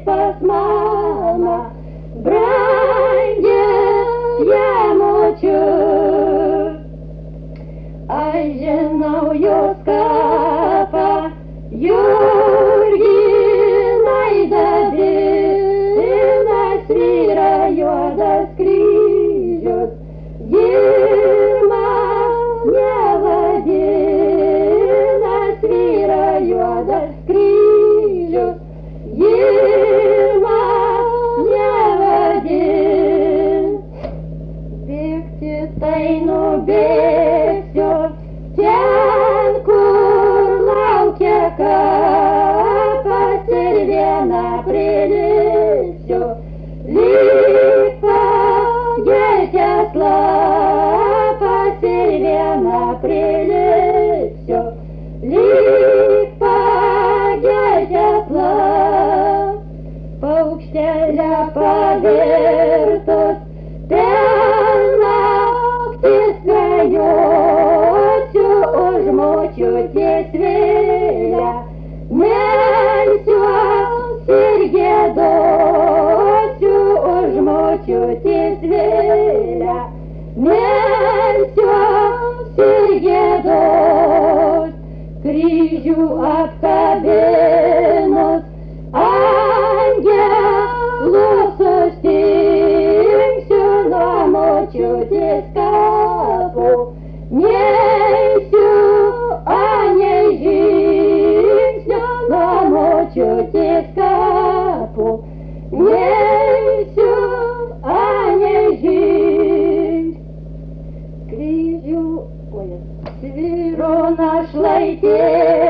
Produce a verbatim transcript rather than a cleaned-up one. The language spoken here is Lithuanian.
pas mamą, brangią ją močiut. Aš žinau jos kapą, Jurginai dabina svyra juodas kryžius, Girma nevadina svyra juodas kryžius, Girma nevadin. Bėgti tai nubėgsiu ten, kur laukia kapas, ir viena prilipsiu lyg pageltęs lapas, ir viena prilipsiu lyg pageltęs lapas. Paukštelę pavirtus per naktį skrajosiu už močiutės vėlę, melsiuos ir giedosiu už močiutės vėlę, melsiuos ir giedos. Kryžių apkabinus angelų sustingsiu nuo močiutės kapų, neisiu anei žingsnio nuo močiutės kapų, neisiu anei žingsnio. Kryžių svyro našlaitė